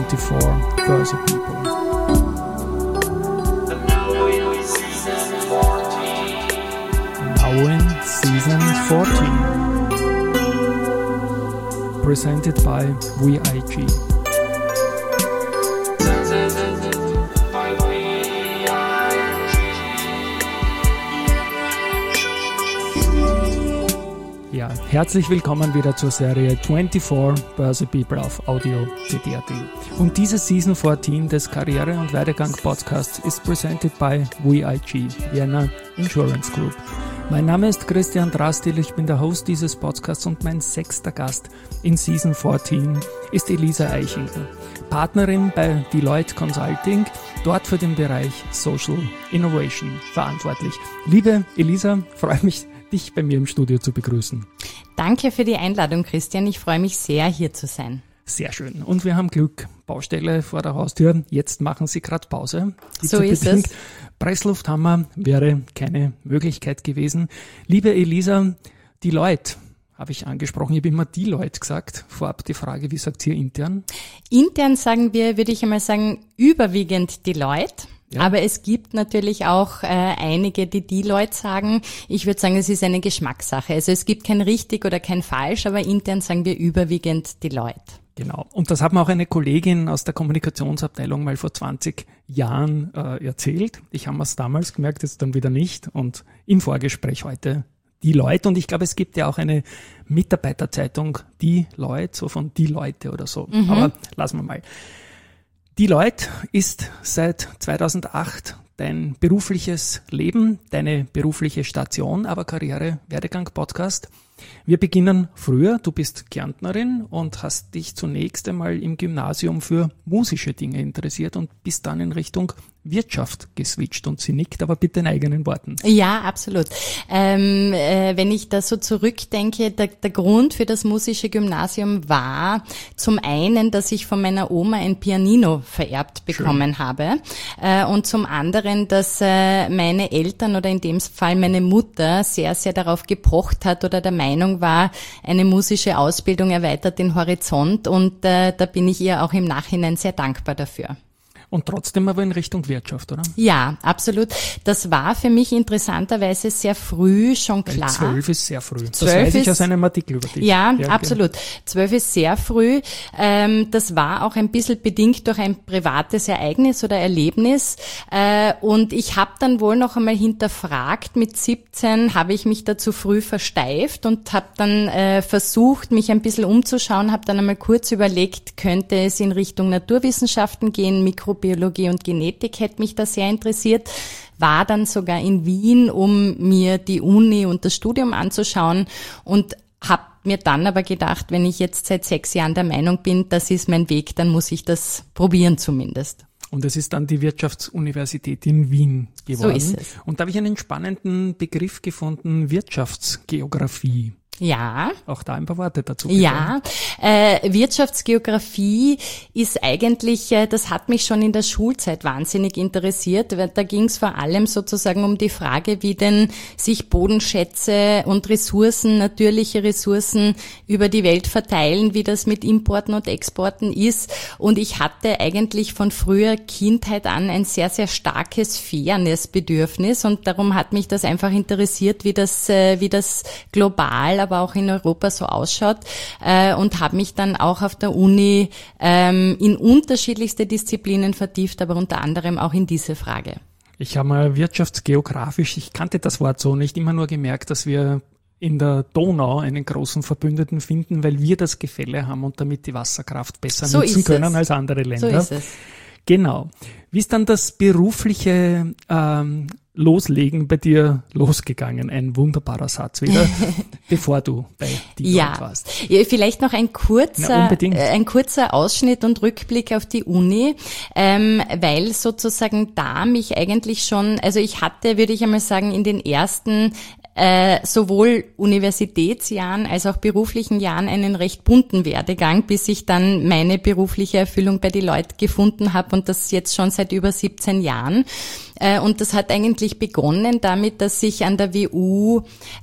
24 Börse People. Now in Season 14. Presented by VIG. Ja, herzlich willkommen wieder zur Serie 24 Börse People auf Audio CD.at. Und diese Season 14 des Karriere- und Werdegang-Podcasts ist presented by VIG, Vienna Insurance Group. Mein Name ist Christian Drastil, ich bin der Host dieses Podcasts und mein 6. Gast in Season 14 ist Elisa Eichilger, Partnerin bei Deloitte Consulting, dort für den Bereich Social Innovation verantwortlich. Liebe Elisa, freue mich, dich bei mir im Studio zu begrüßen. Danke für die Einladung, Christian. Ich freue mich sehr, hier zu sein. Sehr schön. Und wir haben Glück. Baustelle vor der Haustür. Jetzt machen Sie gerade Pause. So ist es. Presslufthammer wäre keine Möglichkeit gewesen. Liebe Elisa, Deloitte habe ich angesprochen. Ich habe immer Deloitte gesagt. Vorab die Frage, wie sagt ihr intern? Intern sagen wir, würde ich einmal sagen, überwiegend Deloitte. Ja. Aber es gibt natürlich auch einige, die Deloitte sagen. Ich würde sagen, es ist eine Geschmackssache. Also es gibt kein richtig oder kein falsch, aber intern sagen wir überwiegend Deloitte. Genau. Und das hat mir auch eine Kollegin aus der Kommunikationsabteilung mal vor 20 Jahren erzählt. Ich habe es damals gemerkt, jetzt dann wieder nicht. Und im Vorgespräch heute Deloitte. Und ich glaube, es gibt ja auch eine Mitarbeiterzeitung, Deloitte, so von die Leute oder so. Mhm. Aber lassen wir mal. Deloitte ist seit 2008 dein berufliches Leben, deine berufliche Station, aber Karriere-Werdegang-Podcast. Wir beginnen früher. Du bist Kärntnerin und hast dich zunächst einmal im Gymnasium für musische Dinge interessiert und bist dann in Richtung Wirtschaft geswitcht. Und sie nickt, aber bitte in eigenen Worten. Ja, absolut. Wenn ich da so zurückdenke, der Grund für das musische Gymnasium war zum einen, dass ich von meiner Oma ein Pianino vererbt bekommen habe und zum anderen, dass meine Eltern oder in dem Fall meine Mutter sehr, sehr darauf gepocht hat oder der Meinung war, eine musische Ausbildung erweitert den Horizont und da bin ich ihr auch im Nachhinein sehr dankbar dafür. Und trotzdem aber in Richtung Wirtschaft, oder? Ja, absolut. Das war für mich interessanterweise sehr früh schon klar. 12 ist sehr früh. Das weiß ich aus einem Artikel über dich. Ja, absolut. 12 ist sehr früh. Das war auch ein bisschen bedingt durch ein privates Ereignis oder Erlebnis. Und ich habe dann wohl noch einmal hinterfragt, mit 17 habe ich mich da zu früh versteift und habe dann versucht, mich ein bisschen umzuschauen, habe dann einmal kurz überlegt, könnte es in Richtung Naturwissenschaften gehen, Mikrobiologie und Genetik hätte mich da sehr interessiert, war dann sogar in Wien, um mir die Uni und das Studium anzuschauen und habe mir dann aber gedacht, wenn ich jetzt seit 6 Jahren der Meinung bin, das ist mein Weg, dann muss ich das probieren zumindest. Und es ist dann die Wirtschaftsuniversität in Wien geworden. So ist es. Und da habe ich einen spannenden Begriff gefunden, Wirtschaftsgeografie. Ja. Auch da ein paar Worte dazu. Bitte. Ja, Wirtschaftsgeografie ist eigentlich, das hat mich schon in der Schulzeit wahnsinnig interessiert. Da ging es vor allem sozusagen um die Frage, wie denn sich Bodenschätze und Ressourcen, natürliche Ressourcen über die Welt verteilen, wie das mit Importen und Exporten ist. Und ich hatte eigentlich von früher Kindheit an ein sehr, sehr starkes Fairness-Bedürfnis und darum hat mich das einfach interessiert, wie das global aber auch in Europa so ausschaut und habe mich dann auch auf der Uni in unterschiedlichste Disziplinen vertieft, aber unter anderem auch in diese Frage. Ich habe mal wirtschaftsgeografisch, ich kannte das Wort so nicht, immer nur gemerkt, dass wir in der Donau einen großen Verbündeten finden, weil wir das Gefälle haben und damit die Wasserkraft besser nutzen können als andere Länder. So ist es. Genau. Wie ist dann das berufliche Loslegen bei dir losgegangen? Ein wunderbarer Satz wieder, bevor du bei Deloitte warst. Ja, vielleicht noch ein kurzer Ausschnitt und Rückblick auf die Uni, weil sozusagen da mich eigentlich schon, also ich hatte, würde ich einmal sagen, in den ersten sowohl Universitätsjahren als auch beruflichen Jahren einen recht bunten Werdegang, bis ich dann meine berufliche Erfüllung bei Deloitte gefunden habe und das jetzt schon seit über 17 Jahren. Und das hat eigentlich begonnen damit, dass ich an der WU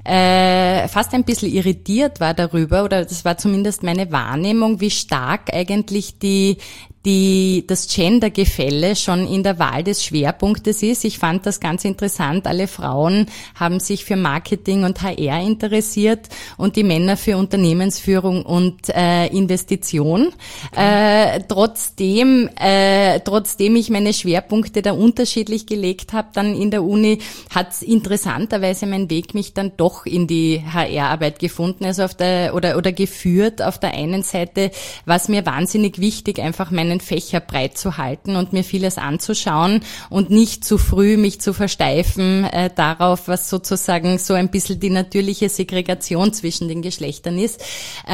fast ein bisschen irritiert war darüber, oder das war zumindest meine Wahrnehmung, wie stark eigentlich die das Gendergefälle schon in der Wahl des Schwerpunktes ist. Ich fand das ganz interessant. Alle Frauen haben sich für Marketing und HR interessiert und die Männer für Unternehmensführung und Investition. Okay. Trotzdem ich meine Schwerpunkte da unterschiedlich gelegt habe, dann in der Uni hat interessanterweise mein Weg mich dann doch in die HR-Arbeit gefunden, also oder geführt. Auf der einen Seite war es mir wahnsinnig wichtig, einfach meinen Fächer breit zu halten und mir vieles anzuschauen und nicht zu früh mich zu versteifen darauf, was sozusagen so ein bisschen die natürliche Segregation zwischen den Geschlechtern ist.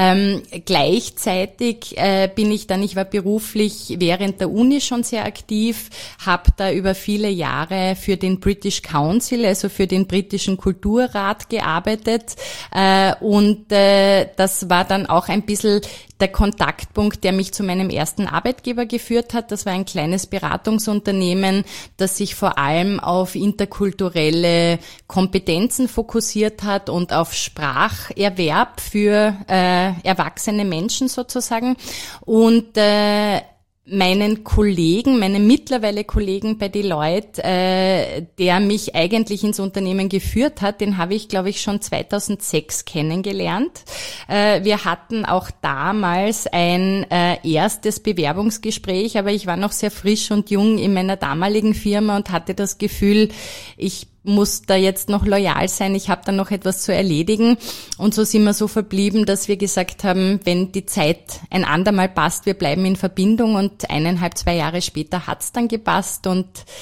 Gleichzeitig ich war beruflich während der Uni schon sehr aktiv, habe da über viele Jahre für den British Council, also für den britischen Kulturrat gearbeitet und das war dann auch ein bisschen der Kontaktpunkt, der mich zu meinem ersten Arbeitgeber geführt hat. Das war ein kleines Beratungsunternehmen, das sich vor allem auf interkulturelle Kompetenzen fokussiert hat und auf Spracherwerb für erwachsene Menschen sozusagen. Und meinen mittlerweile Kollegen bei Deloitte, der mich eigentlich ins Unternehmen geführt hat, den habe ich, glaube ich, schon 2006 kennengelernt. Wir hatten auch damals ein erstes Bewerbungsgespräch, aber ich war noch sehr frisch und jung in meiner damaligen Firma und hatte das Gefühl, ich muss da jetzt noch loyal sein, ich habe da noch etwas zu erledigen. Und so sind wir so verblieben, dass wir gesagt haben, wenn die Zeit ein andermal passt, wir bleiben in Verbindung. Und 2 Jahre später hat's dann gepasst und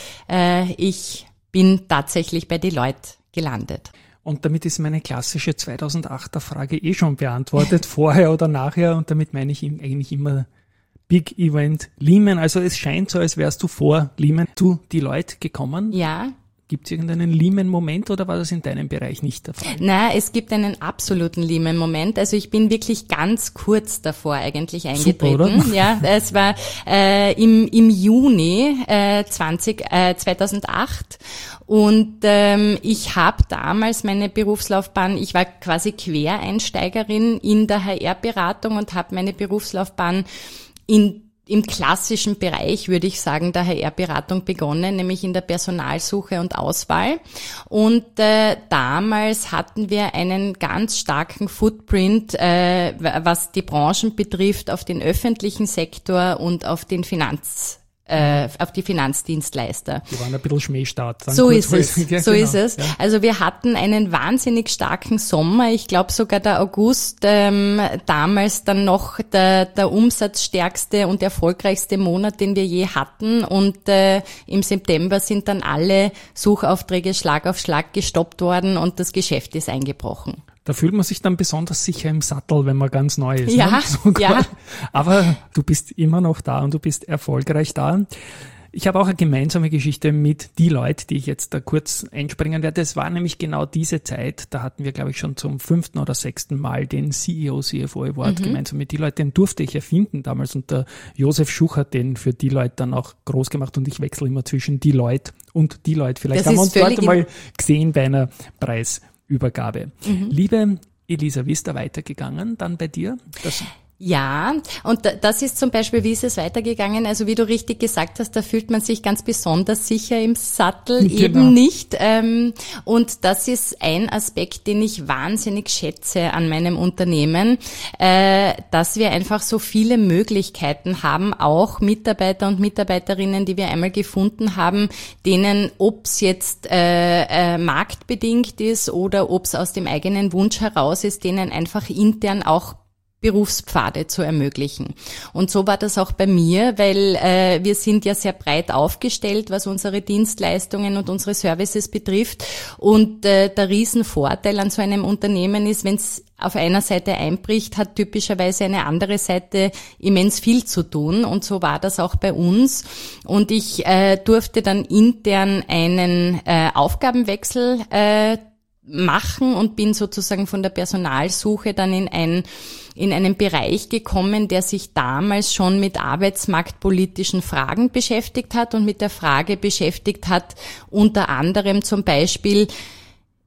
ich bin tatsächlich bei Deloitte gelandet. Und damit ist meine klassische 2008er Frage schon beantwortet, vorher oder nachher. Und damit meine ich eigentlich immer Big Event Lehman. Also es scheint so, als wärst du vor Lehman zu Deloitte gekommen. Ja. Gibt es irgendeinen Lehman-Moment oder war das in deinem Bereich nicht der Fall? Na, es gibt einen absoluten Lehman-Moment. Also ich bin wirklich ganz kurz davor eigentlich eingetreten. Super, oder? Ja, es war im Juni 2008 und ich habe damals meine Berufslaufbahn, ich war quasi Quereinsteigerin in der HR-Beratung und habe meine Berufslaufbahn im klassischen Bereich, würde ich sagen, der HR-Beratung begonnen, nämlich in der Personalsuche und Auswahl. Und damals hatten wir einen ganz starken Footprint, was die Branchen betrifft, auf den öffentlichen Sektor und auf den auf die Finanzdienstleister. Die waren ein bisschen Schmähstart. So ist es. Ja, so genau. ist es. Ja. Also wir hatten einen wahnsinnig starken Sommer. Ich glaube sogar der August, damals dann noch der umsatzstärkste und erfolgreichste Monat, den wir je hatten. Und im September sind dann alle Suchaufträge Schlag auf Schlag gestoppt worden und das Geschäft ist eingebrochen. Da fühlt man sich dann besonders sicher im Sattel, wenn man ganz neu ist. Ja, ne? ja. Aber du bist immer noch da und du bist erfolgreich da. Ich habe auch eine gemeinsame Geschichte mit Deloitte, die ich jetzt da kurz einspringen werde. Es war nämlich genau diese Zeit, da hatten wir, glaube ich, schon zum 5. oder 6. Mal den CEO-CFO Award gemeinsam mit Deloitte. Den durfte ich erfinden damals und der Josef Schuch hat den für Deloitte dann auch groß gemacht und ich wechsle immer zwischen Deloitte und Deloitte. Vielleicht haben wir uns dort mal gesehen bei einer Preisübergabe. Liebe Elisa, wie ist da weitergegangen dann bei dir? Ja, und das ist zum Beispiel, wie ist es weitergegangen? Also wie du richtig gesagt hast, da fühlt man sich ganz besonders sicher im Sattel, genau. Eben nicht. Und das ist ein Aspekt, den ich wahnsinnig schätze an meinem Unternehmen, dass wir einfach so viele Möglichkeiten haben, auch Mitarbeiter und Mitarbeiterinnen, die wir einmal gefunden haben, denen, ob es jetzt marktbedingt ist oder ob es aus dem eigenen Wunsch heraus ist, denen einfach intern auch Berufspfade zu ermöglichen. Und so war das auch bei mir, weil wir sind ja sehr breit aufgestellt, was unsere Dienstleistungen und unsere Services betrifft. Und der Riesenvorteil an so einem Unternehmen ist, wenn es auf einer Seite einbricht, hat typischerweise eine andere Seite immens viel zu tun. Und so war das auch bei uns. Und ich durfte dann intern einen Aufgabenwechsel machen und bin sozusagen von der Personalsuche dann in einen Bereich gekommen, der sich damals schon mit arbeitsmarktpolitischen Fragen beschäftigt hat und mit der Frage beschäftigt hat, unter anderem zum Beispiel,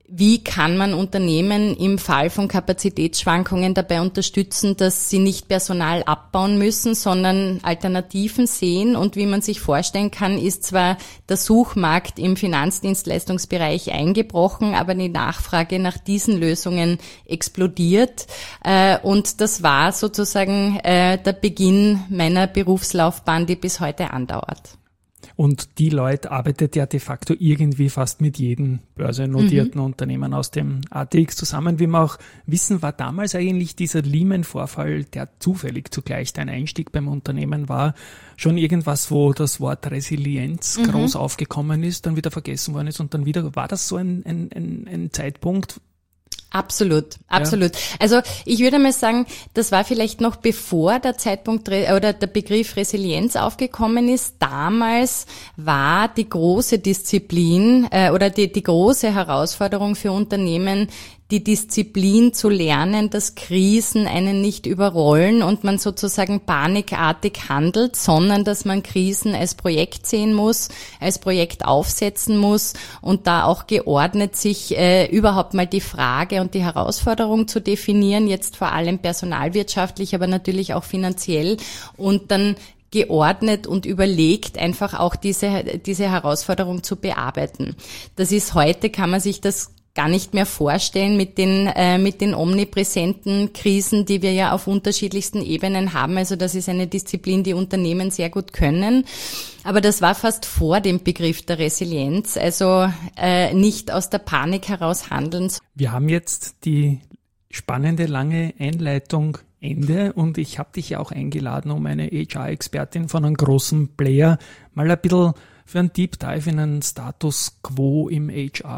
wie kann man Unternehmen im Fall von Kapazitätsschwankungen dabei unterstützen, dass sie nicht Personal abbauen müssen, sondern Alternativen sehen? Und wie man sich vorstellen kann, ist zwar der Suchmarkt im Finanzdienstleistungsbereich eingebrochen, aber die Nachfrage nach diesen Lösungen explodiert. Und das war sozusagen der Beginn meiner Berufslaufbahn, die bis heute andauert. Und Deloitte arbeitet ja de facto irgendwie fast mit jedem börsennotierten Unternehmen aus dem ATX zusammen. Wie wir auch wissen, war damals eigentlich dieser Lehman-Vorfall, der zufällig zugleich dein Einstieg beim Unternehmen war, schon irgendwas, wo das Wort Resilienz groß aufgekommen ist, dann wieder vergessen worden ist und dann wieder, war das so ein Zeitpunkt? Absolut. Ja. Also ich würde mal sagen, das war vielleicht noch bevor der Zeitpunkt oder der Begriff Resilienz aufgekommen ist. Damals war die große Disziplin oder die große Herausforderung für Unternehmen, die Disziplin zu lernen, dass Krisen einen nicht überrollen und man sozusagen panikartig handelt, sondern dass man Krisen als Projekt sehen muss, als Projekt aufsetzen muss und da auch geordnet sich überhaupt mal die Frage und die Herausforderung zu definieren, jetzt vor allem personalwirtschaftlich, aber natürlich auch finanziell und dann geordnet und überlegt, einfach auch diese Herausforderung zu bearbeiten. Das ist heute, kann man sich das gar nicht mehr vorstellen mit den omnipräsenten Krisen, die wir ja auf unterschiedlichsten Ebenen haben. Also das ist eine Disziplin, die Unternehmen sehr gut können. Aber das war fast vor dem Begriff der Resilienz, also nicht aus der Panik heraus handeln. Wir haben jetzt die spannende, lange Einleitung Ende und ich habe dich ja auch eingeladen, um eine HR-Expertin von einem großen Player mal ein bisschen für einen Deep Dive in einen Status Quo im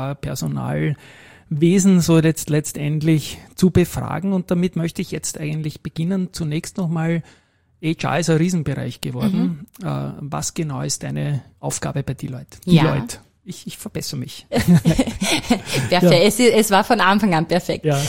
HR-Personalwesen so jetzt letztendlich zu befragen. Und damit möchte ich jetzt eigentlich beginnen. Zunächst nochmal, HR ist ein Riesenbereich geworden. Was genau ist deine Aufgabe bei Deloitte? Deloitte. Ich verbessere mich. Perfekt, ja. Es war von Anfang an perfekt. Ja.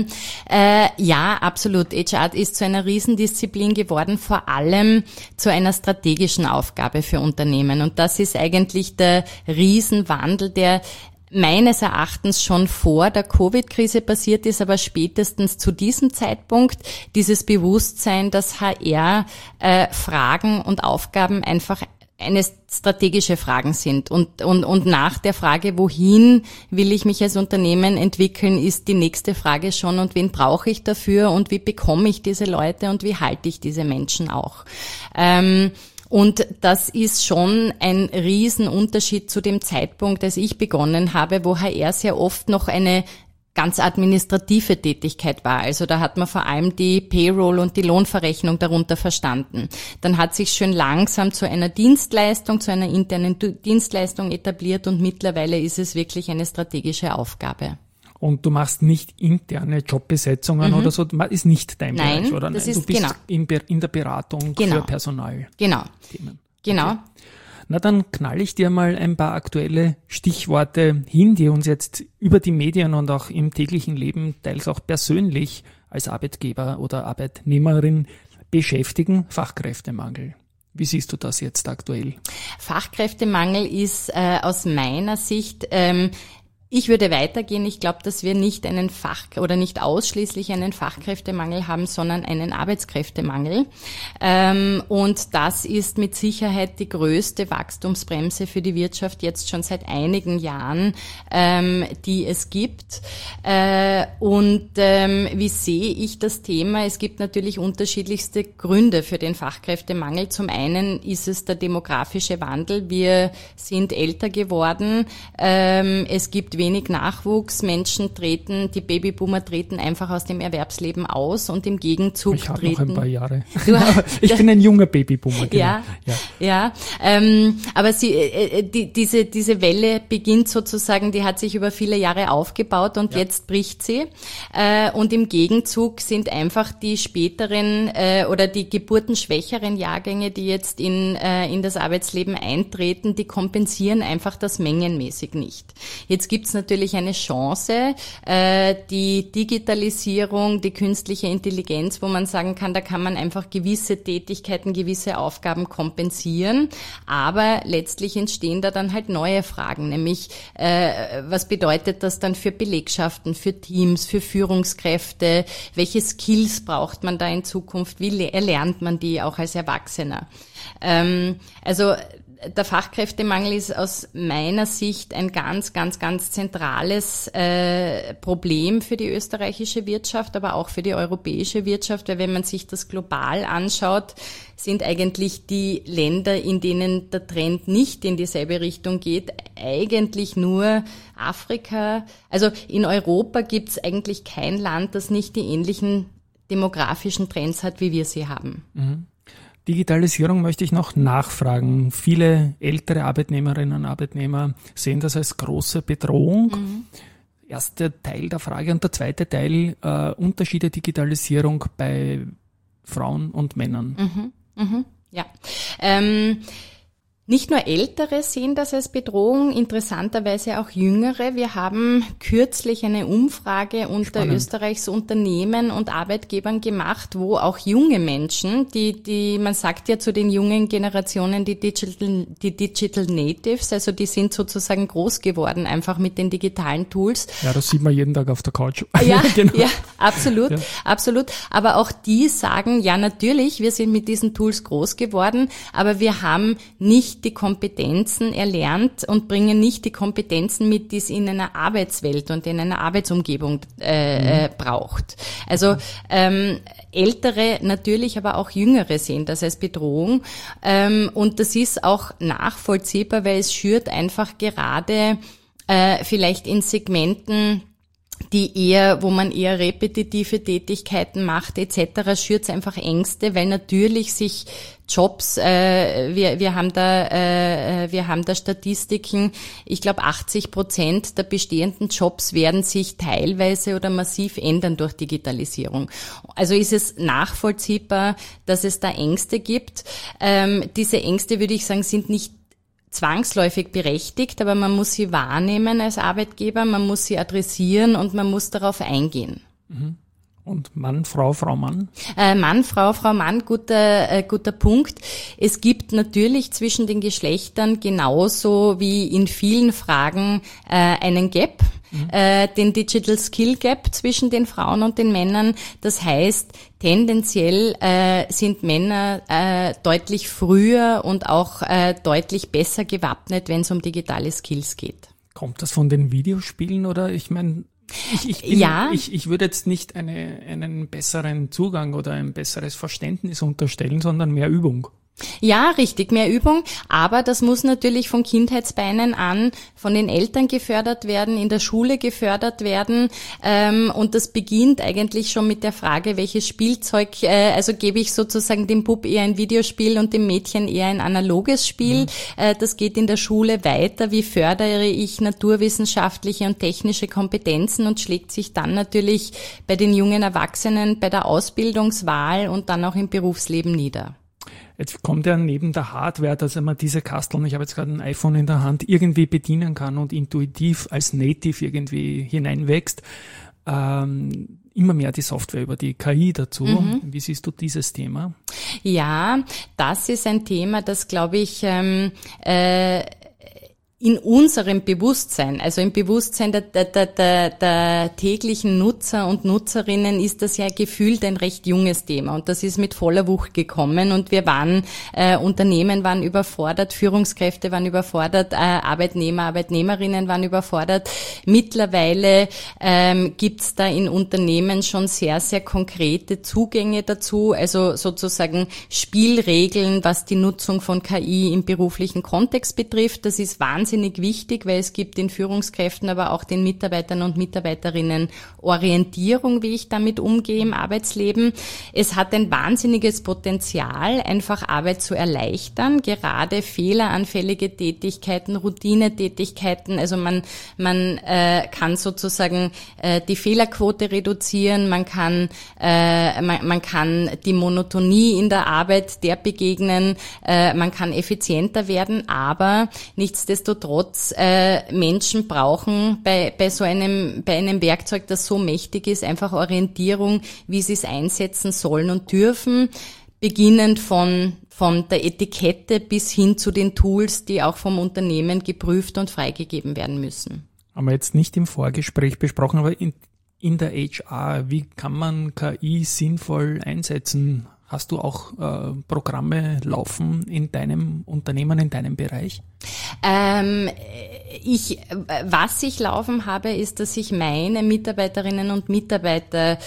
Ja, absolut. HR ist zu einer Riesendisziplin geworden, vor allem zu einer strategischen Aufgabe für Unternehmen. Und das ist eigentlich der Riesenwandel, der meines Erachtens schon vor der Covid-Krise passiert ist, aber spätestens zu diesem Zeitpunkt dieses Bewusstsein, dass HR Fragen und Aufgaben einfach eine strategische Fragen sind und nach der Frage, wohin will ich mich als Unternehmen entwickeln, ist die nächste Frage schon, und wen brauche ich dafür und wie bekomme ich diese Leute und wie halte ich diese Menschen auch. Und das ist schon ein Riesenunterschied zu dem Zeitpunkt, als ich begonnen habe, wo HR sehr oft noch eine ganz administrative Tätigkeit war. Also da hat man vor allem die Payroll und die Lohnverrechnung darunter verstanden. Dann hat sich schön langsam zu einer Dienstleistung, zu einer internen Dienstleistung etabliert und mittlerweile ist es wirklich eine strategische Aufgabe. Und du machst nicht interne Jobbesetzungen oder so, ist nicht dein Bereich, oder? Das Nein, ist, du bist genau. in der Beratung für Personal. Genau. Okay. Na, dann knall ich dir mal ein paar aktuelle Stichworte hin, die uns jetzt über die Medien und auch im täglichen Leben, teils auch persönlich als Arbeitgeber oder Arbeitnehmerin beschäftigen. Fachkräftemangel. Wie siehst du das jetzt aktuell? Fachkräftemangel ist aus meiner Sicht ich würde weitergehen. Ich glaube, dass wir nicht nicht ausschließlich einen Fachkräftemangel haben, sondern einen Arbeitskräftemangel. Und das ist mit Sicherheit die größte Wachstumsbremse für die Wirtschaft jetzt schon seit einigen Jahren, die es gibt. Wie sehe ich das Thema? Es gibt natürlich unterschiedlichste Gründe für den Fachkräftemangel. Zum einen ist es der demografische Wandel. Wir sind älter geworden. Es gibt wenig Nachwuchs, die Babyboomer treten einfach aus dem Erwerbsleben aus und im Gegenzug ich habe noch ein paar Jahre. Ich bin ein junger Babyboomer. Genau. Ja. Aber diese Welle beginnt sozusagen, die hat sich über viele Jahre aufgebaut und jetzt bricht sie. Und im Gegenzug sind einfach die späteren oder die geburtenschwächeren Jahrgänge, die jetzt in das Arbeitsleben eintreten, die kompensieren einfach das mengenmäßig nicht. Jetzt gibt gibt's natürlich eine Chance, die Digitalisierung, die künstliche Intelligenz, wo man sagen kann, da kann man einfach gewisse Tätigkeiten, gewisse Aufgaben kompensieren, aber letztlich entstehen da dann halt neue Fragen, nämlich was bedeutet das dann für Belegschaften, für Teams, für Führungskräfte, welche Skills braucht man da in Zukunft, wie erlernt man die auch als Erwachsener? Also der Fachkräftemangel ist aus meiner Sicht ein ganz, ganz, ganz zentrales Problem für die österreichische Wirtschaft, aber auch für die europäische Wirtschaft, weil wenn man sich das global anschaut, sind eigentlich die Länder, in denen der Trend nicht in dieselbe Richtung geht, eigentlich nur Afrika. Also in Europa gibt es eigentlich kein Land, das nicht die ähnlichen demografischen Trends hat, wie wir sie haben. Mhm. Digitalisierung möchte ich noch nachfragen. Viele ältere Arbeitnehmerinnen und Arbeitnehmer sehen das als große Bedrohung. Mhm. Erster Teil der Frage und der zweite Teil, Unterschiede Digitalisierung bei Frauen und Männern. Ja. Nicht nur Ältere sehen das als Bedrohung, interessanterweise auch Jüngere. Wir haben kürzlich eine Umfrage unter Österreichs Unternehmen und Arbeitgebern gemacht, wo auch junge Menschen, die man sagt ja zu den jungen Generationen die Digital Natives, also die sind sozusagen groß geworden einfach mit den digitalen Tools. Ja, das sieht man jeden Tag auf der Couch. Ja, genau. Ja, absolut, ja. Absolut. Aber auch die sagen, ja natürlich, wir sind mit diesen Tools groß geworden, aber wir haben nicht die Kompetenzen erlernt und bringen nicht die Kompetenzen mit, die es in einer Arbeitswelt und in einer Arbeitsumgebung braucht. Also Ältere natürlich, aber auch Jüngere sehen das als Bedrohung. Und das ist auch nachvollziehbar, weil es schürt einfach gerade vielleicht in Segmenten, wo man eher repetitive Tätigkeiten macht etc., schürt es einfach Ängste, weil natürlich sich Jobs, wir haben da Statistiken, ich glaube 80% der bestehenden Jobs werden sich teilweise oder massiv ändern durch Digitalisierung. Also ist es nachvollziehbar, dass es da Ängste gibt. Diese Ängste, würde ich sagen, sind nicht zwangsläufig berechtigt, aber man muss sie wahrnehmen als Arbeitgeber, man muss sie adressieren und man muss darauf eingehen. Und Mann, Frau, Frau, Mann? Mann, Frau, Frau, Mann, guter Punkt. Es gibt natürlich zwischen den Geschlechtern genauso wie in vielen Fragen einen Gap, den Digital Skill Gap zwischen den Frauen und den Männern. Das heißt, tendenziell sind Männer deutlich früher und auch deutlich besser gewappnet, wenn es um digitale Skills geht. Kommt das von den Videospielen oder ich meine, ich würde jetzt nicht einen besseren Zugang oder ein besseres Verständnis unterstellen, sondern mehr Übung. Ja, richtig, mehr Übung, aber das muss natürlich von Kindheitsbeinen an von den Eltern gefördert werden, in der Schule gefördert werden, und das beginnt eigentlich schon mit der Frage, welches Spielzeug, also gebe ich sozusagen dem Bub eher ein Videospiel und dem Mädchen eher ein analoges Spiel. Das geht in der Schule weiter, wie fördere ich naturwissenschaftliche und technische Kompetenzen und schlägt sich dann natürlich bei den jungen Erwachsenen bei der Ausbildungswahl und dann auch im Berufsleben nieder. Jetzt kommt ja neben der Hardware, dass man diese Kasteln, ich habe jetzt gerade ein iPhone in der Hand, irgendwie bedienen kann und intuitiv als Native irgendwie hineinwächst, immer mehr die Software über die KI dazu. Wie siehst du dieses Thema? Ja, das ist ein Thema, das, glaube ich, in unserem Bewusstsein, also im Bewusstsein der täglichen Nutzer und Nutzerinnen ist das ja gefühlt ein recht junges Thema und das ist mit voller Wucht gekommen und wir waren, Unternehmen waren überfordert, Führungskräfte waren überfordert, Arbeitnehmer, Arbeitnehmerinnen waren überfordert. Mittlerweile gibt's da in Unternehmen schon sehr, sehr konkrete Zugänge dazu, also sozusagen Spielregeln, was die Nutzung von KI im beruflichen Kontext betrifft. Das ist wahnsinnig wichtig, weil es gibt den Führungskräften, aber auch den Mitarbeitern und Mitarbeiterinnen Orientierung, wie ich damit umgehe im Arbeitsleben. Es hat ein wahnsinniges Potenzial, einfach Arbeit zu erleichtern, gerade fehleranfällige Tätigkeiten, Routinetätigkeiten. Also man kann sozusagen die Fehlerquote reduzieren, man kann die Monotonie in der Arbeit der begegnen, man kann effizienter werden, aber nichtsdestotrotz nichtsdestotrotz Menschen brauchen bei einem Werkzeug, das so mächtig ist, einfach Orientierung, wie sie es einsetzen sollen und dürfen, beginnend von der Etikette bis hin zu den Tools, die auch vom Unternehmen geprüft und freigegeben werden müssen. Haben wir jetzt nicht im Vorgespräch besprochen, aber in der HR, wie kann man KI sinnvoll einsetzen? Hast du auch Programme laufen in deinem Unternehmen, in deinem Bereich? Was ich laufen habe, ist, dass ich meine Mitarbeiterinnen und Mitarbeiter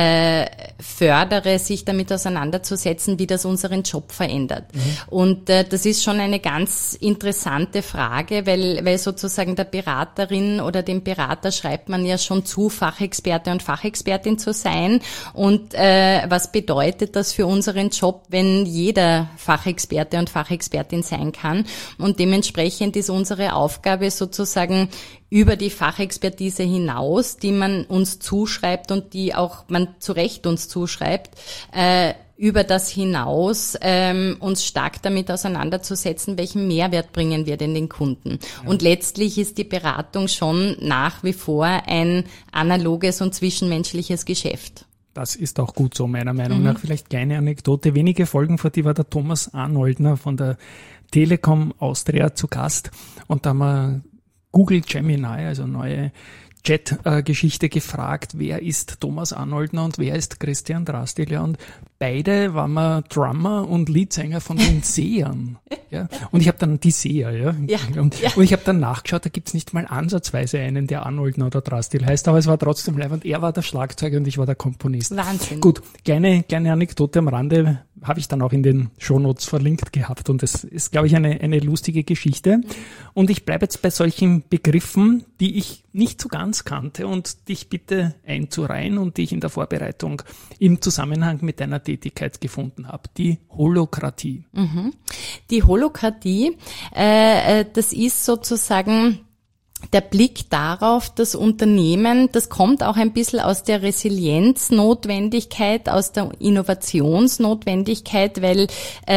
fördere, sich damit auseinanderzusetzen, wie das unseren Job verändert. Und das ist schon eine ganz interessante Frage, weil sozusagen der Beraterin oder dem Berater schreibt man ja schon zu, Fachexperte und Fachexpertin zu sein. Und was bedeutet das für unseren Job, wenn jeder Fachexperte und Fachexpertin sein kann? Und dementsprechend ist unsere Aufgabe sozusagen über die Fachexpertise hinaus, die man uns zuschreibt und die auch man zu Recht uns zuschreibt, über das hinaus uns stark damit auseinanderzusetzen, welchen Mehrwert bringen wir denn den Kunden. Ja. Und letztlich ist die Beratung schon nach wie vor ein analoges und zwischenmenschliches Geschäft. Das ist auch gut so, meiner Meinung nach. Vielleicht kleine Anekdote. Wenige Folgen vor dir war der Thomas Arnoldner von der Telekom Austria zu Gast. Und da haben wir Google Gemini, also neue Chat-Geschichte, gefragt, wer ist Thomas Arnoldner und wer ist Christian Drastil. Und beide waren wir Drummer und Leadsänger von den Sehern. Ja? Und ich habe dann die Seher, ja. Und ich habe dann nachgeschaut, da gibt's nicht mal ansatzweise einen, der Arnoldner oder Drastil heißt, aber es war trotzdem leibend. Er war der Schlagzeuger und ich war der Komponist. Wahnsinn. Gut, kleine Anekdote am Rande habe ich dann auch in den Shownotes verlinkt gehabt und das ist, glaube ich, eine lustige Geschichte. Und ich bleibe jetzt bei solchen Begriffen, die ich nicht so ganz kannte und dich bitte einzureihen und die ich in der Vorbereitung im Zusammenhang mit deiner Tätigkeit gefunden habe. Die Holokratie. Die Holokratie, das ist sozusagen der Blick darauf, das Unternehmen, das kommt auch ein bisschen aus der Resilienznotwendigkeit, aus der Innovationsnotwendigkeit, weil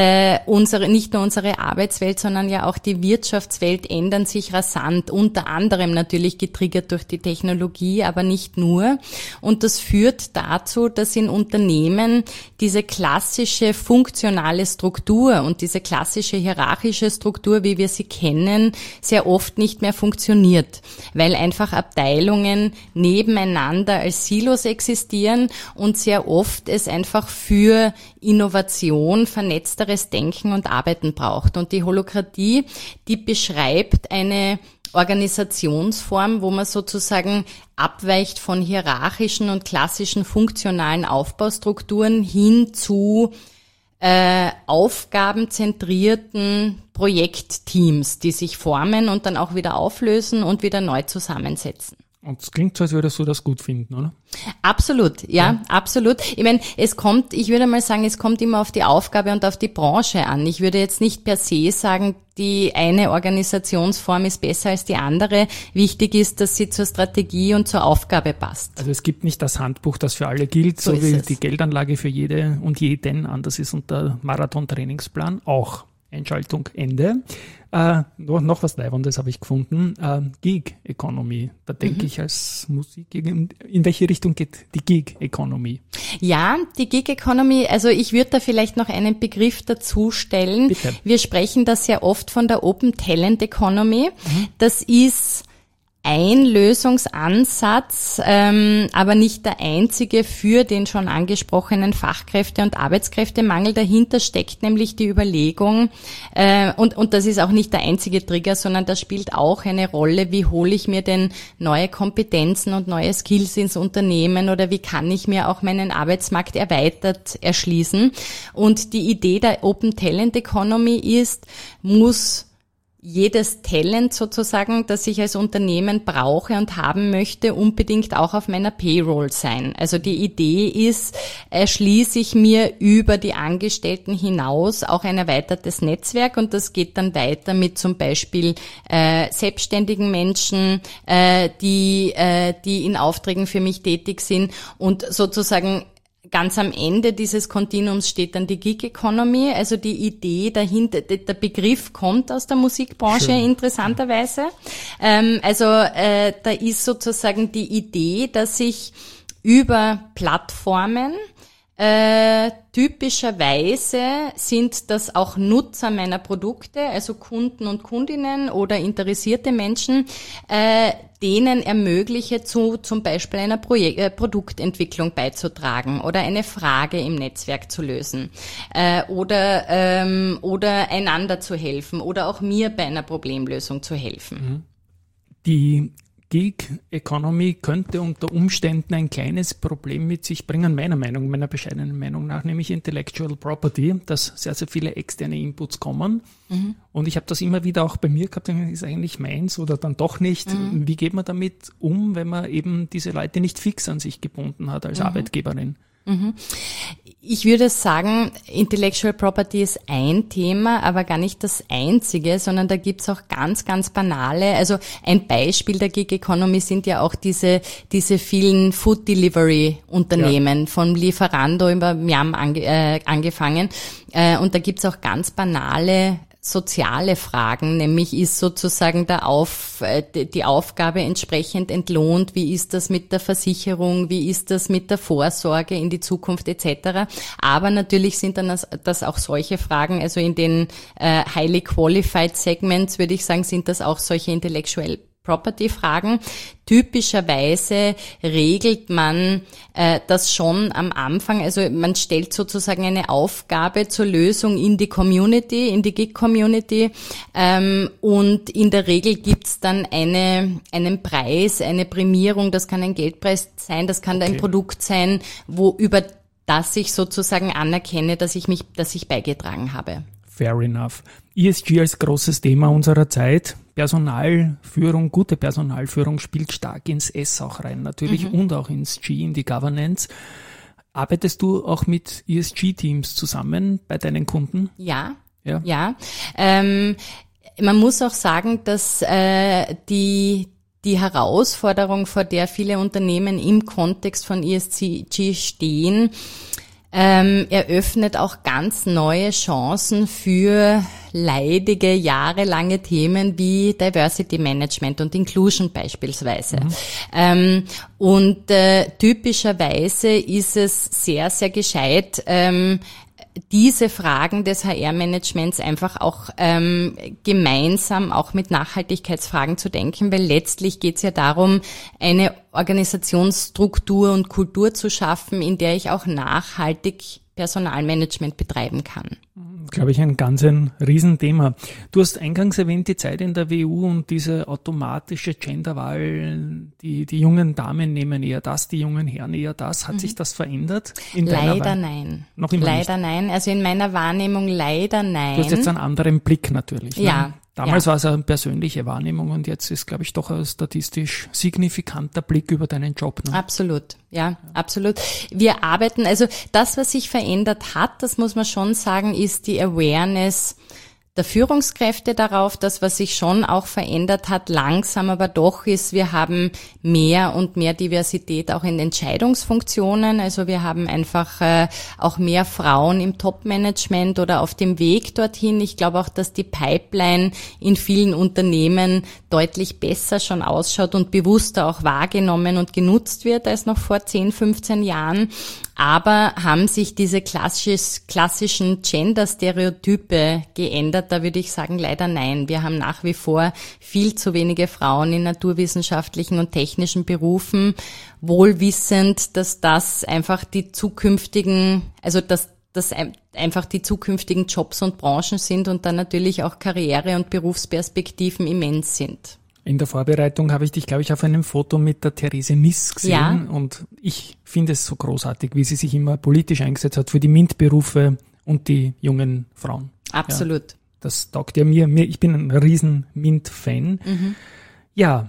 nicht nur unsere Arbeitswelt, sondern ja auch die Wirtschaftswelt ändern sich rasant, unter anderem natürlich getriggert durch die Technologie, aber nicht nur. Und das führt dazu, dass in Unternehmen diese klassische funktionale Struktur und diese klassische hierarchische Struktur, wie wir sie kennen, sehr oft nicht mehr funktioniert, weil einfach Abteilungen nebeneinander als Silos existieren und sehr oft es einfach für Innovation, vernetzteres Denken und Arbeiten braucht. Und die Holokratie, die beschreibt eine Organisationsform, wo man sozusagen abweicht von hierarchischen und klassischen funktionalen Aufbaustrukturen hin zu aufgabenzentrierten Projektteams, die sich formen und dann auch wieder auflösen und wieder neu zusammensetzen. Und es klingt so, als würdest du das gut finden, oder? Absolut, ja, absolut. Ich meine, ich würde mal sagen, es kommt immer auf die Aufgabe und auf die Branche an. Ich würde jetzt nicht per se sagen, die eine Organisationsform ist besser als die andere. Wichtig ist, dass sie zur Strategie und zur Aufgabe passt. Also es gibt nicht das Handbuch, das für alle gilt, so wie die Geldanlage für jede und jeden anders ist und der Marathon-Trainingsplan auch. Einschaltung, Ende. Noch was Leibendes habe ich gefunden. Gig Economy. Da denke ich als Musik. In welche Richtung geht die Gig Economy? Ja, die Gig Economy, also ich würde da vielleicht noch einen Begriff dazu stellen. Bitte. Wir sprechen da sehr oft von der Open Talent Economy. Das ist ein Lösungsansatz, aber nicht der einzige für den schon angesprochenen Fachkräfte- und Arbeitskräftemangel. Dahinter steckt nämlich die Überlegung, und das ist auch nicht der einzige Trigger, sondern das spielt auch eine Rolle, wie hole ich mir denn neue Kompetenzen und neue Skills ins Unternehmen oder wie kann ich mir auch meinen Arbeitsmarkt erweitert erschließen. Und die Idee der Open Talent Economy muss jedes Talent sozusagen, das ich als Unternehmen brauche und haben möchte, unbedingt auch auf meiner Payroll sein. Also die Idee ist, erschließe ich mir über die Angestellten hinaus auch ein erweitertes Netzwerk und das geht dann weiter mit zum Beispiel selbstständigen Menschen, die in Aufträgen für mich tätig sind und sozusagen ganz am Ende dieses Kontinuums steht dann die Gig Economy, also die Idee dahinter, der Begriff kommt aus der Musikbranche. Schön. Interessanterweise. Da ist sozusagen die Idee, dass ich über Plattformen, typischerweise sind das auch Nutzer meiner Produkte, also Kunden und Kundinnen oder interessierte Menschen, denen ermögliche, zum Beispiel einer Produktentwicklung beizutragen oder eine Frage im Netzwerk zu lösen oder einander zu helfen oder auch mir bei einer Problemlösung zu helfen. Die Gig Economy könnte unter Umständen ein kleines Problem mit sich bringen, meiner bescheidenen Meinung nach, nämlich Intellectual Property, dass sehr, sehr viele externe Inputs kommen. Und ich habe das immer wieder auch bei mir gehabt, ist eigentlich meins oder dann doch nicht. Wie geht man damit um, wenn man eben diese Leute nicht fix an sich gebunden hat als Arbeitgeberin? Ich würde sagen, Intellectual Property ist ein Thema, aber gar nicht das einzige, sondern da gibt's auch ganz, ganz banale, also ein Beispiel der Gig Economy sind ja auch diese vielen Food Delivery Unternehmen, von Lieferando über Miam angefangen, und da gibt's auch ganz banale soziale Fragen, nämlich ist sozusagen die Aufgabe entsprechend entlohnt, wie ist das mit der Versicherung, wie ist das mit der Vorsorge in die Zukunft etc. Aber natürlich sind dann das auch solche Fragen, also in den highly qualified Segments würde ich sagen, sind das auch solche Intellectual Property-Fragen. Typischerweise regelt man das schon am Anfang, also man stellt sozusagen eine Aufgabe zur Lösung in die Community, in die Gig-Community, und in der Regel gibt's dann einen Preis, eine Prämierung, das kann ein Geldpreis sein, das kann ein Produkt sein, über das ich sozusagen anerkenne, dass ich beigetragen habe. Fair enough. ESG als großes Thema unserer Zeit. Personalführung, gute Personalführung spielt stark ins S auch rein, natürlich, und auch ins G, in die Governance. Arbeitest du auch mit ESG-Teams zusammen bei deinen Kunden? Ja. Man muss auch sagen, dass die Herausforderung, vor der viele Unternehmen im Kontext von ESG stehen, eröffnet auch ganz neue Chancen für leidige, jahrelange Themen wie Diversity Management und Inclusion beispielsweise. Typischerweise ist es sehr, sehr gescheit, diese Fragen des HR-Managements einfach auch gemeinsam auch mit Nachhaltigkeitsfragen zu denken, weil letztlich geht es ja darum, eine Organisationsstruktur und Kultur zu schaffen, in der ich auch nachhaltig Personalmanagement betreiben kann. Glaube ich, ein Riesenthema. Du hast eingangs erwähnt, die Zeit in der WU und diese automatische Genderwahl, die jungen Damen nehmen eher das, die jungen Herren eher das. Hat sich das verändert? Leider nein. Noch immer leider nicht? Nein. Also in meiner Wahrnehmung leider nein. Du hast jetzt einen anderen Blick natürlich. Ne? Ja. Damals war es eine persönliche Wahrnehmung und jetzt ist, glaube ich, doch ein statistisch signifikanter Blick über deinen Job. Ne? Absolut, ja, absolut. Wir arbeiten, also das, was sich verändert hat, das muss man schon sagen, ist die Awareness der Führungskräfte darauf. Das, was sich schon auch verändert hat, langsam aber doch, ist, wir haben mehr und mehr Diversität auch in Entscheidungsfunktionen. Also wir haben einfach auch mehr Frauen im Top-Management oder auf dem Weg dorthin. Ich glaube auch, dass die Pipeline in vielen Unternehmen deutlich besser schon ausschaut und bewusster auch wahrgenommen und genutzt wird als noch vor 10, 15 Jahren. Aber haben sich diese klassischen Gender-Stereotype geändert? Da würde ich sagen, leider nein. Wir haben nach wie vor viel zu wenige Frauen in naturwissenschaftlichen und technischen Berufen, wohl wissend, dass das einfach die zukünftigen, also dass einfach die zukünftigen Jobs und Branchen sind und dann natürlich auch Karriere- und Berufsperspektiven immens sind. In der Vorbereitung habe ich dich, glaube ich, auf einem Foto mit der Therese Miss gesehen, und ich finde es so großartig, wie sie sich immer politisch eingesetzt hat für die MINT-Berufe und die jungen Frauen. Absolut. Ja, das taugt ja mir. Ich bin ein riesen MINT-Fan. Ja,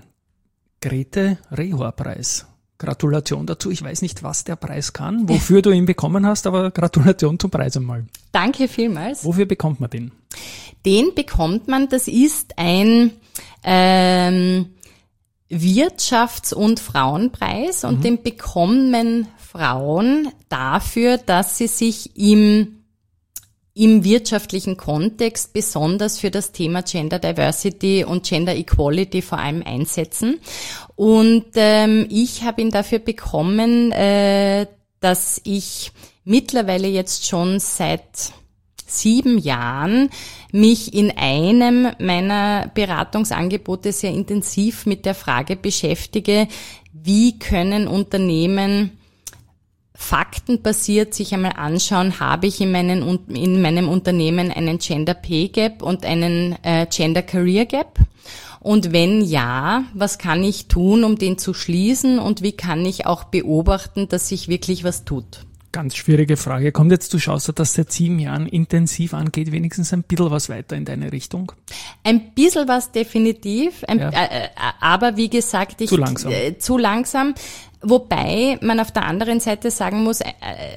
Grete Rehor-Preis. Gratulation dazu. Ich weiß nicht, was der Preis kann, wofür du ihn bekommen hast, aber Gratulation zum Preis einmal. Danke vielmals. Wofür bekommt man den? Den bekommt man, das ist ein Wirtschafts- und Frauenpreis und den bekommen Frauen dafür, dass sie sich im wirtschaftlichen Kontext besonders für das Thema Gender Diversity und Gender Equality vor allem einsetzen. Und ich habe ihn dafür bekommen, dass ich mittlerweile jetzt schon seit 7 Jahren mich in einem meiner Beratungsangebote sehr intensiv mit der Frage beschäftige, wie können Unternehmen faktenbasiert sich einmal anschauen, habe ich in meinem Unternehmen einen Gender Pay Gap und einen Gender Career Gap? Und wenn ja, was kann ich tun, um den zu schließen und wie kann ich auch beobachten, dass sich wirklich was tut? Ganz schwierige Frage. Kommt jetzt, du schaust dir das seit 7 Jahren intensiv an, geht wenigstens ein bisschen was weiter in deine Richtung? Ein bisschen was definitiv, aber wie gesagt, zu langsam. Wobei man auf der anderen Seite sagen muss,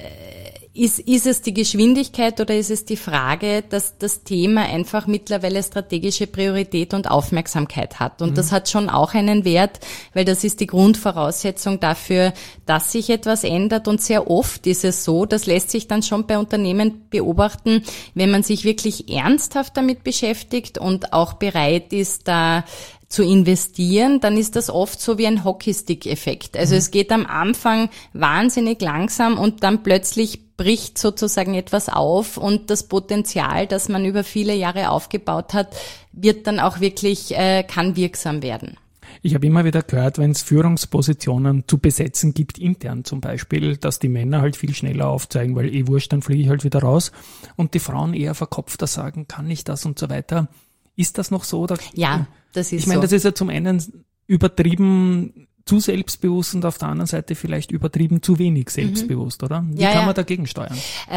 ist es die Geschwindigkeit oder ist es die Frage, dass das Thema einfach mittlerweile strategische Priorität und Aufmerksamkeit hat? Und das hat schon auch einen Wert, weil das ist die Grundvoraussetzung dafür, dass sich etwas ändert. Und sehr oft ist es so, das lässt sich dann schon bei Unternehmen beobachten, wenn man sich wirklich ernsthaft damit beschäftigt und auch bereit ist, da zu investieren, dann ist das oft so wie ein Hockeystick-Effekt. Also es geht am Anfang wahnsinnig langsam und dann plötzlich bricht sozusagen etwas auf und das Potenzial, das man über viele Jahre aufgebaut hat, wird dann auch wirklich, kann wirksam werden. Ich habe immer wieder gehört, wenn es Führungspositionen zu besetzen gibt, intern zum Beispiel, dass die Männer halt viel schneller aufzeigen, weil wurscht, dann fliege ich halt wieder raus und die Frauen eher verkopfter sagen, kann ich das und so weiter. Ist das noch so? Oder? Ja, das ist so. Ich meine, das ist ja zum einen übertrieben zu selbstbewusst und auf der anderen Seite vielleicht übertrieben zu wenig selbstbewusst, oder? Wie kann man dagegen steuern?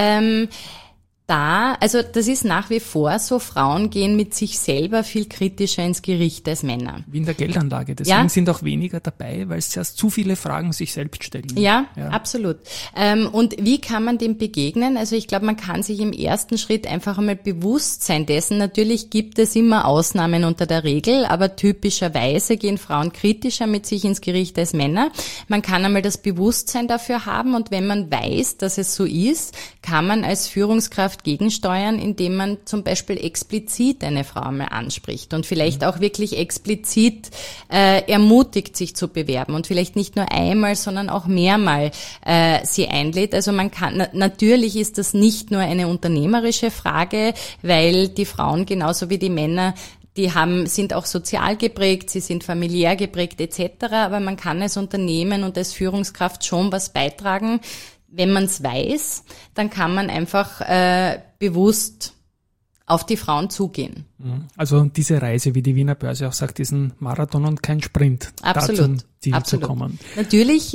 Also das ist nach wie vor so, Frauen gehen mit sich selber viel kritischer ins Gericht als Männer. Wie in der Geldanlage. Deswegen sind auch weniger dabei, weil es zuerst zu viele Fragen sich selbst stellen. Ja. Absolut. Und wie kann man dem begegnen? Also ich glaube, man kann sich im ersten Schritt einfach einmal bewusst sein dessen. Natürlich gibt es immer Ausnahmen unter der Regel, aber typischerweise gehen Frauen kritischer mit sich ins Gericht als Männer. Man kann einmal das Bewusstsein dafür haben und wenn man weiß, dass es so ist, kann man als Führungskraft gegensteuern, indem man zum Beispiel explizit eine Frau mal anspricht und vielleicht auch wirklich explizit ermutigt, sich zu bewerben und vielleicht nicht nur einmal, sondern auch mehrmal sie einlädt. Also man kann, natürlich ist das nicht nur eine unternehmerische Frage, weil die Frauen genauso wie die Männer sind auch sozial geprägt, sie sind familiär geprägt etc., aber man kann als Unternehmen und als Führungskraft schon was beitragen. Wenn man es weiß, dann kann man einfach bewusst auf die Frauen zugehen. Also diese Reise, wie die Wiener Börse auch sagt, ist ein Marathon und kein Sprint. Absolut. Da zum Ziel zu kommen. Natürlich,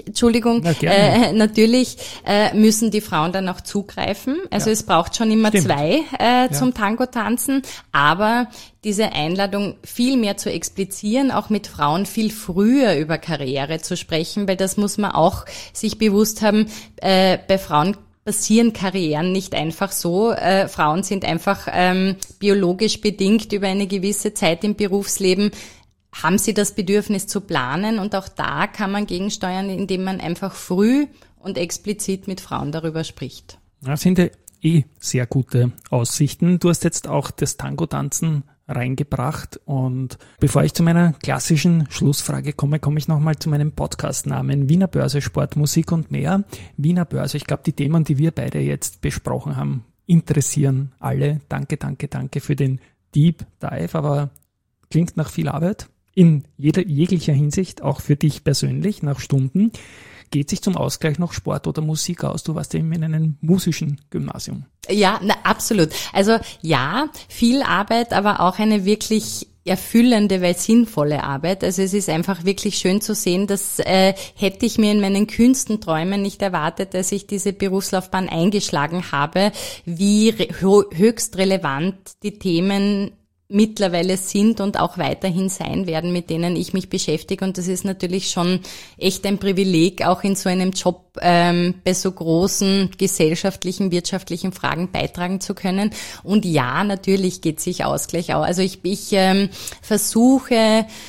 müssen die Frauen dann auch zugreifen. Also es braucht schon immer zwei zum Tango tanzen. Aber diese Einladung viel mehr zu explizieren, auch mit Frauen viel früher über Karriere zu sprechen, weil das muss man auch sich bewusst haben, bei Frauen passieren Karrieren nicht einfach so. Frauen sind einfach biologisch bedingt über eine gewisse Zeit im Berufsleben, haben sie das Bedürfnis zu planen und auch da kann man gegensteuern, indem man einfach früh und explizit mit Frauen darüber spricht. Das sind ja sehr gute Aussichten. Du hast jetzt auch das Tango-Tanzen reingebracht und bevor ich zu meiner klassischen Schlussfrage komme ich nochmal zu meinem Podcast-Namen Wiener Börse, Sport, Musik und mehr. Wiener Börse, ich glaube, die Themen, die wir beide jetzt besprochen haben, interessieren alle. Danke für den Deep Dive, aber klingt nach viel Arbeit in jeglicher Hinsicht, auch für dich persönlich, nach Stunden. Geht sich zum Ausgleich noch Sport oder Musik aus? Du warst eben in einem musischen Gymnasium. Ja, absolut. Also ja, viel Arbeit, aber auch eine wirklich erfüllende, weil sinnvolle Arbeit. Also es ist einfach wirklich schön zu sehen, das hätte ich mir in meinen kühnsten Träumen nicht erwartet, als ich diese Berufslaufbahn eingeschlagen habe, wie höchst relevant die Themen mittlerweile sind und auch weiterhin sein werden, mit denen ich mich beschäftige. Und das ist natürlich schon echt ein Privileg, auch in so einem Job bei so großen gesellschaftlichen, wirtschaftlichen Fragen beitragen zu können. Und ja, natürlich geht sich Ausgleich aus. Also ich versuche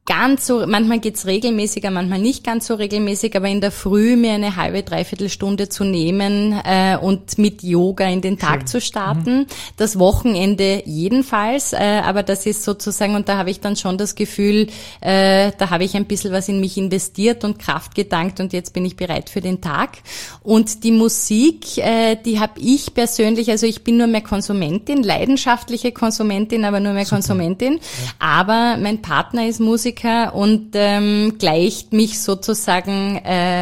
manchmal geht's regelmäßiger, manchmal nicht ganz so regelmäßig, aber in der Früh mir eine halbe, dreiviertel Stunde zu nehmen und mit Yoga in den Tag zu starten. Das Wochenende jedenfalls, aber das ist sozusagen, und da habe ich dann schon das Gefühl, da habe ich ein bisschen was in mich investiert und Kraft getankt und jetzt bin ich bereit für den Tag. Und die Musik, die habe ich persönlich, also ich bin nur mehr Konsumentin, leidenschaftliche Konsumentin, aber nur mehr Konsumentin, aber mein Partner ist Musiker und gleicht mich sozusagen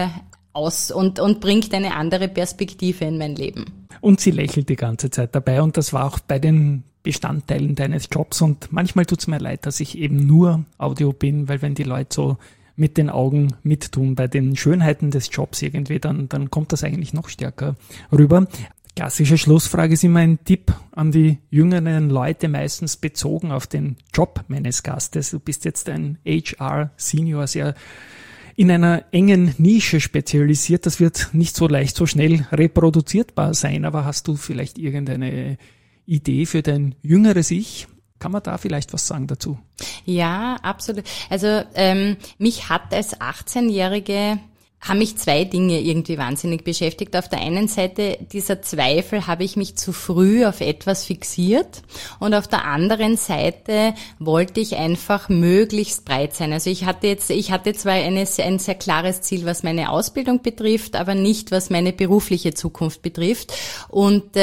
aus und bringt eine andere Perspektive in mein Leben. Und sie lächelt die ganze Zeit dabei und das war auch bei den Bestandteilen deines Jobs und manchmal tut's mir leid, dass ich eben nur Audio bin, weil wenn die Leute so mit den Augen mittun bei den Schönheiten des Jobs irgendwie, dann kommt das eigentlich noch stärker rüber. Klassische Schlussfrage ist immer ein Tipp an die jüngeren Leute, meistens bezogen auf den Job meines Gastes. Du bist jetzt ein HR-Senior, sehr in einer engen Nische spezialisiert. Das wird nicht so leicht, so schnell reproduzierbar sein, aber hast du vielleicht irgendeine Idee für dein jüngeres Ich? Kann man da vielleicht was sagen dazu? Ja, absolut. Also mich hat als 18-Jährige haben mich zwei Dinge irgendwie wahnsinnig beschäftigt. Auf der einen Seite dieser Zweifel, habe ich mich zu früh auf etwas fixiert, und auf der anderen Seite wollte ich einfach möglichst breit sein. Also ich hatte zwar ein sehr klares Ziel, was meine Ausbildung betrifft, aber nicht, was meine berufliche Zukunft betrifft. Und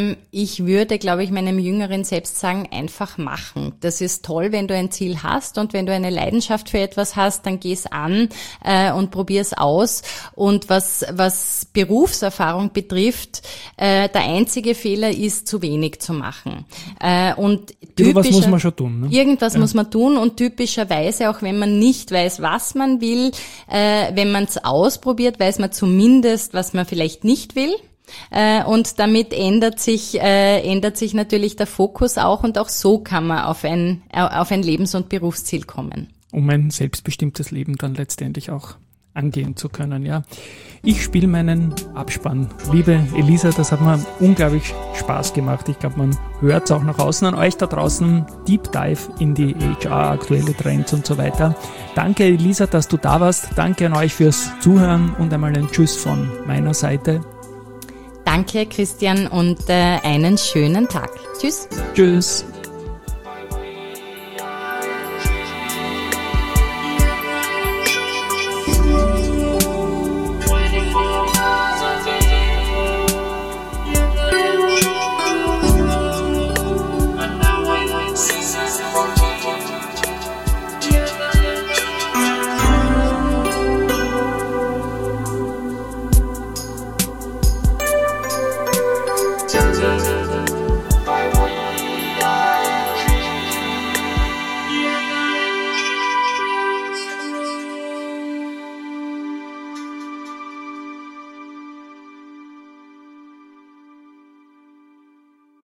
ich würde, glaube ich, meinem jüngeren Selbst sagen, einfach machen. Das ist toll, wenn du ein Ziel hast und wenn du eine Leidenschaft für etwas hast, dann geh's an und probier's aus. Und was Berufserfahrung betrifft, der einzige Fehler ist, zu wenig zu machen. Und irgendwas muss man schon tun. Ne? Irgendwas muss man tun, und typischerweise, auch wenn man nicht weiß, was man will, wenn man es ausprobiert, weiß man zumindest, was man vielleicht nicht will. Und damit ändert sich natürlich der Fokus auch, und auch so kann man auf ein Lebens- und Berufsziel kommen. Um ein selbstbestimmtes Leben dann letztendlich auch angehen zu können, ja. Ich spiele meinen Abspann. Liebe Elisa, das hat mir unglaublich Spaß gemacht. Ich glaube, man hört es auch nach außen an euch da draußen. Deep Dive in die HR, aktuelle Trends und so weiter. Danke, Elisa, dass du da warst. Danke an euch fürs Zuhören und einmal ein Tschüss von meiner Seite. Danke, Christian, und einen schönen Tag. Tschüss. Tschüss.